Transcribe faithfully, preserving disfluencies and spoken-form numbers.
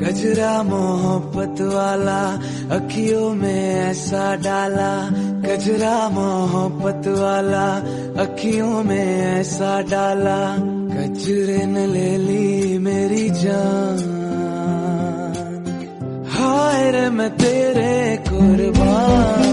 गजरा मोहब्बत वाला अखियों में ऐसा डाला, गजरा मोहब्बत वाला अखियों में ऐसा डाला, गजरे ने ले ली मेरी जान। हाय रे मैं तेरे कुर्बान।